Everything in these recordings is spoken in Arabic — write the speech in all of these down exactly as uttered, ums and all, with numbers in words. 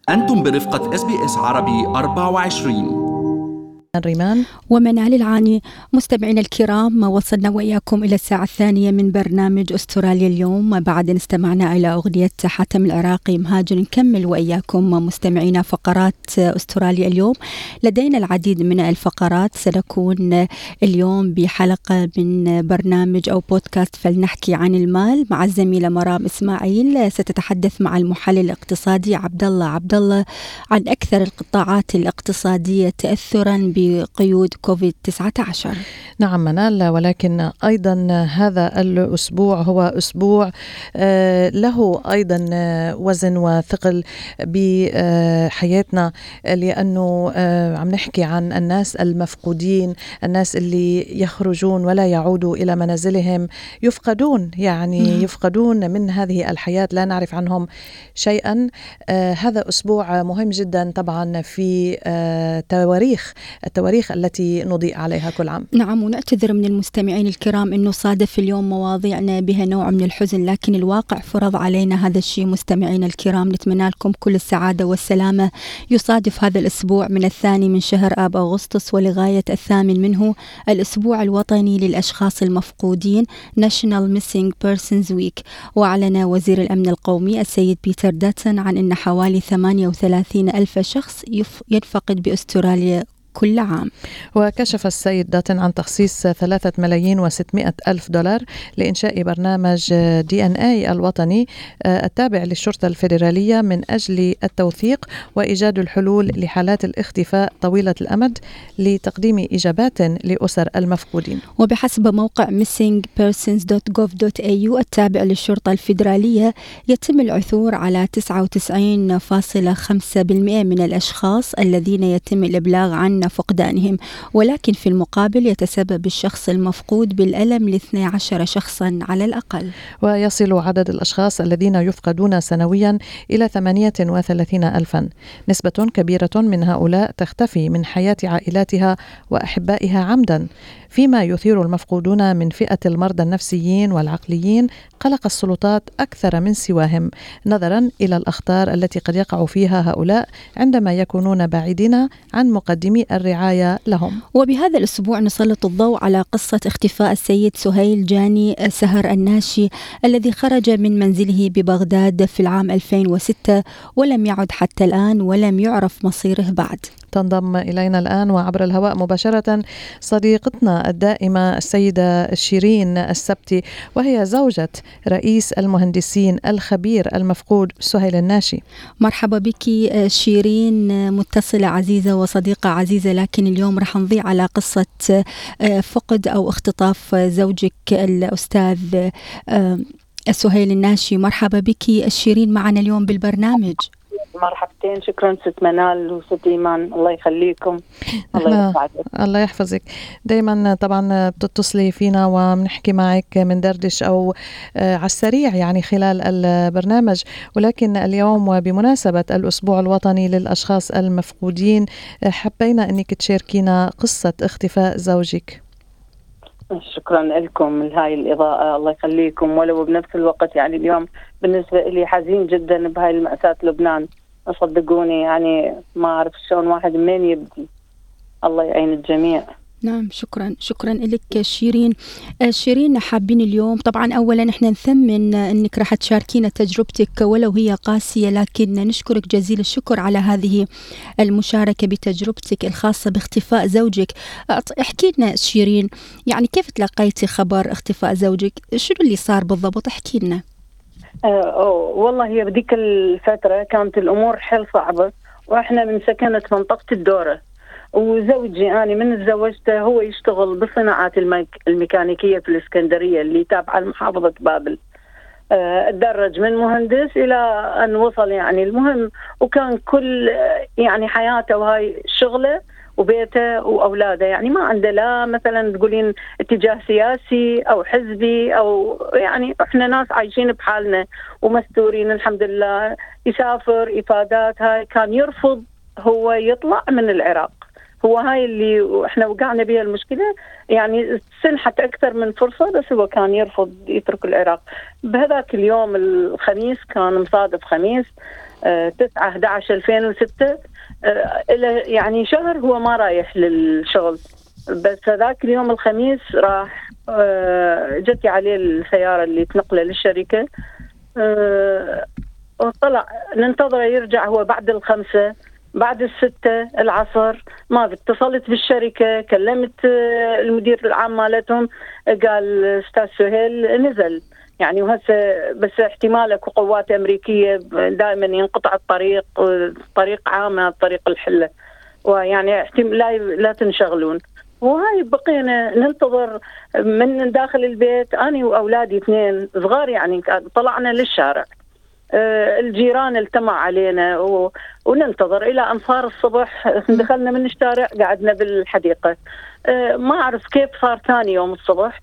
أنتم برفقة إس بي إس عربي أربعة وعشرين. ريمان ومنال العاني. مستمعينا الكرام، وصلنا وإياكم إلى الساعة الثانية من برنامج أستراليا اليوم. بعد أن استمعنا إلى أغنية حاتم العراقي مهاجر، نكمل وإياكم مستمعينا فقرات أستراليا اليوم. لدينا العديد من الفقرات. سنكون اليوم بحلقة من برنامج أو بودكاست فلنحكي عن المال مع الزميلة مرام إسماعيل. ستتحدث مع المحلل الاقتصادي عبد الله عبد الله عن أكثر القطاعات الاقتصادية تأثرا بقيود كوفيد تسعة عشر. نعم منال، ولكن أيضا هذا الأسبوع هو أسبوع له أيضا وزن وثقل بحياتنا، لأنه عم نحكي عن الناس المفقودين، الناس اللي يخرجون ولا يعودوا إلى منازلهم، يفقدون يعني يفقدون من هذه الحياة، لا نعرف عنهم شيئا. هذا أسبوع مهم جدا طبعا في تواريخ التواريخ التي نضيء عليها كل عام. نعم، ونعتذر من المستمعين الكرام أنه صادف اليوم مواضيعنا بها نوع من الحزن، لكن الواقع فرض علينا هذا الشيء. مستمعين الكرام، نتمنى لكم كل السعادة والسلامة. يصادف هذا الأسبوع من الثاني من شهر آب أغسطس ولغاية الثامن منه الأسبوع الوطني للأشخاص المفقودين National Missing Persons Week. وأعلن وزير الأمن القومي السيد بيتر داتن عن أن حوالي ثمانية وثلاثين ألف شخص ينفقد بأستراليا كل عام. وكشف السيد داتن عن تخصيص ثلاثة ملايين وستمائة ألف دولار لإنشاء برنامج دي إن إيه الوطني التابع للشرطة الفيدرالية من أجل التوثيق وإيجاد الحلول لحالات الاختفاء طويلة الأمد لتقديم إجابات لأسر المفقودين. وبحسب موقع missing persons دوت جوف دوت إيه يو التابع للشرطة الفيدرالية، يتم العثور على تسعة وتسعين فاصلة خمسة بالمئة من الأشخاص الذين يتم الإبلاغ عن فقدانهم، ولكن في المقابل يتسبب الشخص المفقود بالألم لاثني عشر شخصا على الأقل. ويصل عدد الأشخاص الذين يفقدون سنويا إلى ثمانية وثلاثين ألفا. نسبة كبيرة من هؤلاء تختفي من حياة عائلاتها وأحبائها عمدا، فيما يثير المفقودون من فئة المرضى النفسيين والعقليين قلق السلطات أكثر من سواهم، نظرا إلى الأخطار التي قد يقع فيها هؤلاء عندما يكونون بعيدين عن مقدمي الرعاية لهم. وبهذا الأسبوع نسلط الضوء على قصة اختفاء السيد سهيل جاني سهر الناشي الذي خرج من منزله ببغداد في العام ألفين وستة ولم يعد حتى الآن ولم يعرف مصيره بعد. تنضم إلينا الآن وعبر الهواء مباشرة صديقتنا الدائمة السيدة شيرين السبتي، وهي زوجة رئيس المهندسين الخبير المفقود سهيل الناشي. مرحبا بك شيرين، متصلة عزيزة وصديقة عزيزة، لكن اليوم رح نضيع على قصة فقد أو اختطاف زوجك الأستاذ سهيل الناشي. مرحبا بك شيرين معنا اليوم بالبرنامج. مرحبتين، شكرا ست منال وست إيمان، الله يخليكم. الله يسعدك. الله يحفظك. دايما طبعا بتتصلي فينا وبنحكي معك من دردش أو على السريع يعني خلال البرنامج، ولكن اليوم وبمناسبة الأسبوع الوطني للأشخاص المفقودين حبينا أنك تشاركينا قصة اختفاء زوجك. شكرا لكم لهاي الإضاءة، الله يخليكم. ولو بنفس الوقت يعني اليوم بالنسبة لي حزين جدا بهاي المأساة لبنان، صدقوني يعني ما أعرف شلون واحد منين يبدي. الله يعين الجميع. نعم، شكرا شكرا لك شيرين. شيرين، حابين اليوم طبعا أولا إحنا نثمن أنك راح تشاركينا تجربتك ولو هي قاسية، لكن نشكرك جزيل الشكر على هذه المشاركة بتجربتك الخاصة باختفاء زوجك. احكي لنا شيرين، يعني كيف تلقيتي خبر اختفاء زوجك؟ شنو اللي صار بالضبط؟ احكي لنا. أوه والله هي بديك الفترة كانت الأمور حل صعبة، وإحنا من سكنة منطقة الدورة، وزوجي أنا من تزوجته هو يشتغل بالصناعات الميكانيكية في الإسكندرية اللي تابعة لمحافظة بابل. اتدرج من مهندس إلى أن وصل يعني المهم، وكان كل يعني حياته وهاي شغله وبيته وأولاده، يعني ما عنده لا مثلا تقولين اتجاه سياسي أو حزبي أو يعني إحنا ناس عايشين بحالنا ومستورين الحمد لله. يسافر إفادات، هاي كان يرفض هو يطلع من العراق. هو هاي اللي احنا وقعنا بها المشكلة، يعني سنحت أكثر من فرصة بس هو كان يرفض يترك العراق. بهذاك اليوم الخميس كان مصادف خميس، تسعة أحد عشر ألفين وستة إلى يعني شهر هو ما رايح للشغل. بس هذاك اليوم الخميس راح، جتي عليه السيارة اللي تنقله للشركة، وطلع ننتظره يرجع هو بعد الخمسة بعد الستة العصر. ما اتصلت بالشركة، كلمت المدير العام مالتهم، قال أستاذ سهيل نزل يعني، وهسه بس احتمال اكو قوات أمريكية دائما ينقطع الطريق، طريق عامة طريق الحلة، ويعني احتمال لا لا تنشغلون. وهاي بقينا ننتظر من داخل البيت، أنا وأولادي اثنين صغار يعني، طلعنا للشارع، الجيران التمع علينا و... وننتظر إلى أن صار الصبح. دخلنا من الشارع قعدنا بالحديقة. ما أعرف كيف صار ثاني يوم الصبح،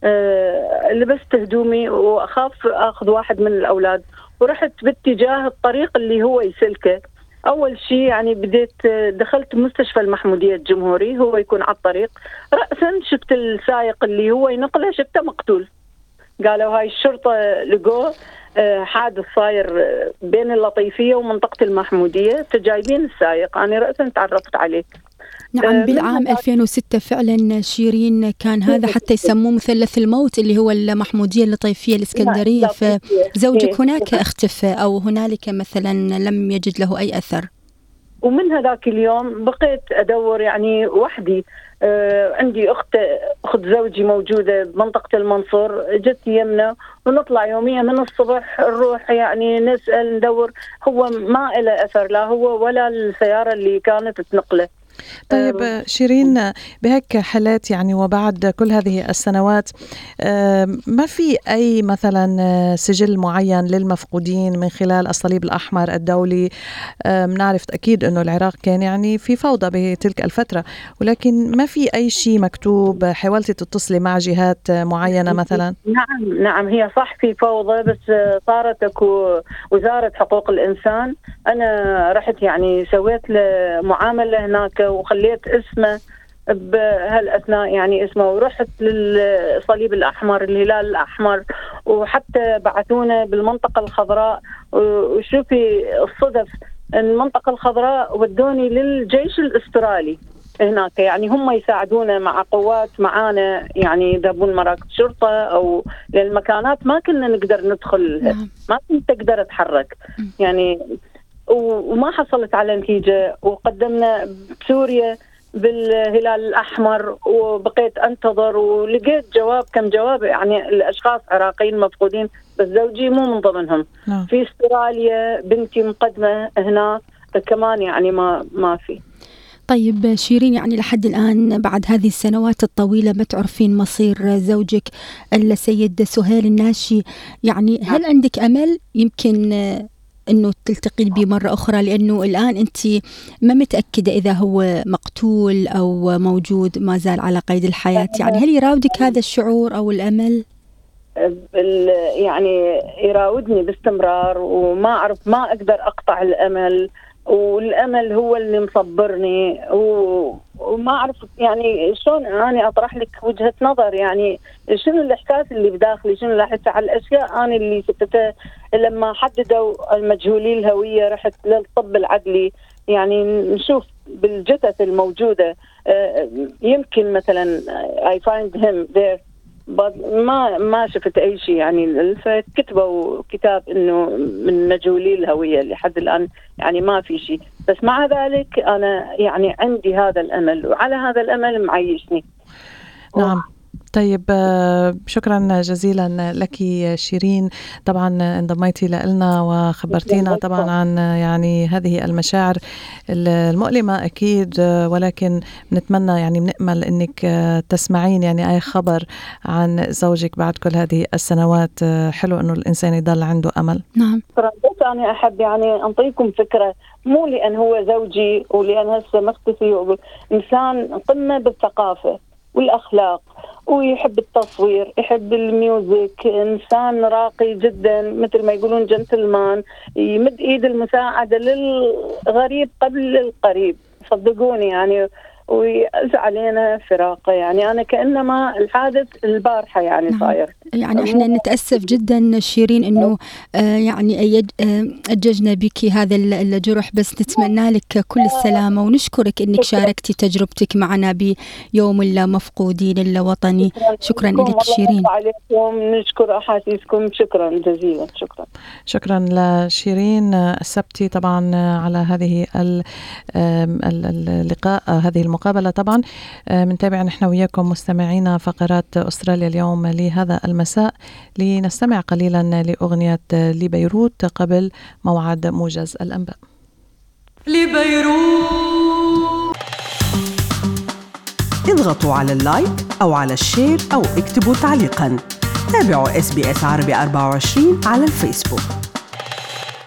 لبست هدومي وأخاف أخذ واحد من الأولاد ورحت باتجاه الطريق اللي هو يسلكه. أول شيء يعني بديت دخلت مستشفى المحمودية الجمهوري، هو يكون على الطريق. رأسا شفت السائق اللي هو ينقله شفته مقتول. قالوا هاي الشرطة لقوه حادث صاير بين اللطيفية ومنطقة المحمودية، فجايبين السائق. أنا رأسا تعرفت عليه. نعم، بالعام ألفين وستة فعلا شيرين كان هذا حتى يسموه مثلث الموت، اللي هو المحمودية اللطيفية الإسكندرية. فزوجك هناك اختفى أو هنالك مثلا لم يجد له أي أثر؟ ومن هذاك اليوم بقيت أدور يعني وحدي. آه عندي أخت أخت زوجي موجودة بمنطقة المنصور، جت يمنا ونطلع يوميا من الصبح نروح يعني نسأل ندور. هو ما إله أثر، لا هو ولا السيارة اللي كانت تنقله. طيب شيرين، بهيك حالات يعني وبعد كل هذه السنوات ما في أي مثلا سجل معين للمفقودين من خلال الصليب الأحمر الدولي؟ بنعرف أكيد أنه العراق كان يعني في فوضى بتلك الفترة، ولكن ما في أي شيء مكتوب؟ حاولتي تتصلي مع جهات معينة مثلا؟ نعم نعم، هي صح في فوضى، بس صارت اكو وزارة حقوق الإنسان. أنا رحت يعني سويت له معاملة هناك وخليت اسمه بهالأثناء يعني اسمه، ورحت للصليب الأحمر الهلال الأحمر، وحتى بعثونا بالمنطقة الخضراء. وشوفي الصدف، المنطقة الخضراء ودوني للجيش الأسترالي هناك، يعني هم يساعدونا مع قوات معانا، يعني يذهبون مراكز شرطة أو للمكانات ما كنا نقدر ندخل، ما كنت أقدر أتحرك يعني. وما حصلت على نتيجة، وقدمنا بسوريا بالهلال الأحمر وبقيت أنتظر، ولقيت جواب كم جواب يعني الأشخاص عراقيين مفقودين، بس زوجي مو من ضمنهم. نعم. في استراليا بنتي مقدمة هناك كمان يعني ما ما في. طيب شيرين، يعني لحد الآن بعد هذه السنوات الطويلة ما تعرفين مصير زوجك السيد سهيل الناشي، يعني هل عندك أمل يمكن أنه تلتقي به مرة أخرى؟ لأنه الآن أنت ما متأكدة إذا هو مقتول أو موجود ما زال على قيد الحياة، يعني هل يراودك هذا الشعور أو الأمل؟ يعني يراودني باستمرار، وما أعرف ما أقدر أقطع الأمل، والأمل هو اللي مصبرني، وما أعرف يعني شلون أنا أطرح لك وجهة نظر، يعني شنو الإحساس اللي بداخلي، شنو اللي أحس على الأشياء أنا اللي شفتها لما حددوا المجهولي الهوية. رحت للطب العدلي يعني نشوف بالجثث الموجودة، يمكن مثلا I find him there، ما ما شفت أي شيء يعني. فكتبوا كتاب إنه من مجهولي الهوية، لحد الآن يعني ما في شيء، بس مع ذلك أنا يعني عندي هذا الأمل، وعلى هذا الأمل معيشني. نعم. طيب شكرا جزيلا لك شيرين، طبعا انضميتي لنا وخبرتينا طبعا عن يعني هذه المشاعر المؤلمة أكيد، ولكن نتمنى يعني بنأمل أنك تسمعين يعني أي خبر عن زوجك بعد كل هذه السنوات. حلو أنه الإنسان يضل عنده أمل. نعم. بس أنا أحب يعني أنطيكم فكرة، مو لأن هو زوجي ولأن هسه مختفي، إنسان قمة بالثقافة والأخلاق، ويحب التصوير، يحب الميوزك، إنسان راقي جدا مثل ما يقولون جنتلمان، يمد إيد المساعدة للغريب قبل القريب، صدقوني يعني. ويأذى علينا فراقه. يعني أنا كأنما الحادث البارحة يعني نعم. صاير. يعني احنا نتأسف جدا شيرين انه آه يعني يج آه اججنا بك هذا الجرح، بس نتمنى لك كل السلامة ونشكرك انك شاركتي تجربتك معنا بيوم المفقودين الوطني. شكرا لك شيرين. عليكم، نشكر احاسيسكم، شكرا جزيلا. شكرا شكرا لشيرين السبتي طبعا على هذه اللقاء، هذه المقابلة. طبعا منتابع نحن وياكم مستمعينا فقرات أستراليا اليوم لهذا المساء، لنستمع قليلا لأغنية لبيروت قبل موعد موجز الأنباء. لبيروت. اضغطوا على اللايك أو على الشير أو اكتبوا تعليقا. تابعوا إس بي إس عربي أربعة وعشرين على الفيسبوك.